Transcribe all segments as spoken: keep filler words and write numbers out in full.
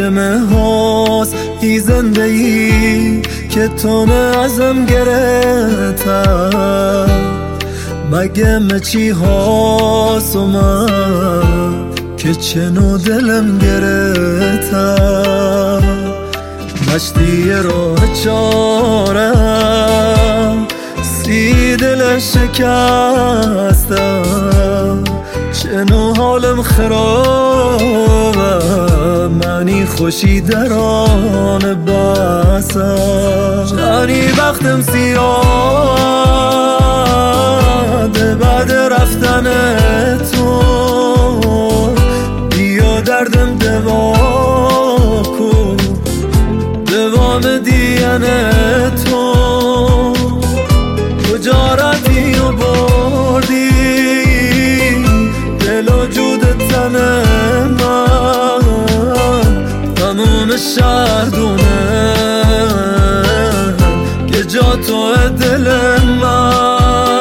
کلمه هاست ای زندگی که تونه ازم گرفتم مگه مچی هاست اومد که چنو دلم گرفتم مشتی راه چارم سی دل شکستم چنو حالم خرابم منی خوشی دران بسم جانی وقتم سیاه بعد رفتن تو بیا دردم دوا کن دوام دیان تو کجا رفتی و بردی دل و جود تن من تموم شهر دونه که جا تو دل من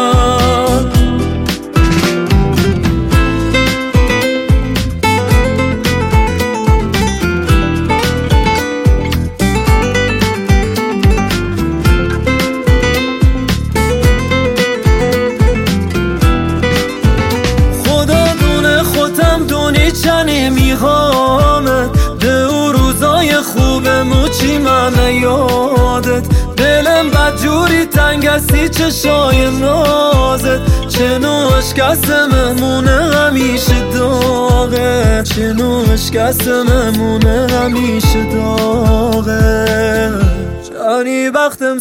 چنی میخوامت ده او روزای خوبمو چی من یادت دلم بدجوری تنگ هستی چشای نازت چنو اشکست ممونه همیشه داغه چنو اشکست ممونه همیشه داغه جانی وقتم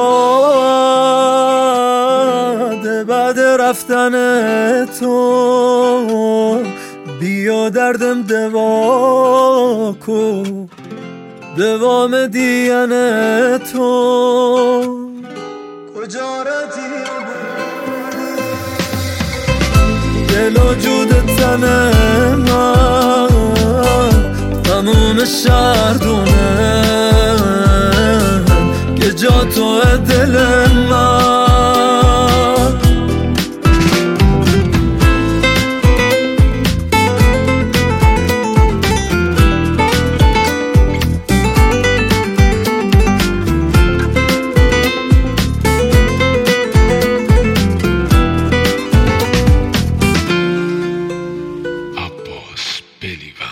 سیاده بعد رفتن تو بیا دردم دوا کن دوام دیان تو کجا رفتی دل و جود تن من تموم شهر دونه که جا تو دل من Believe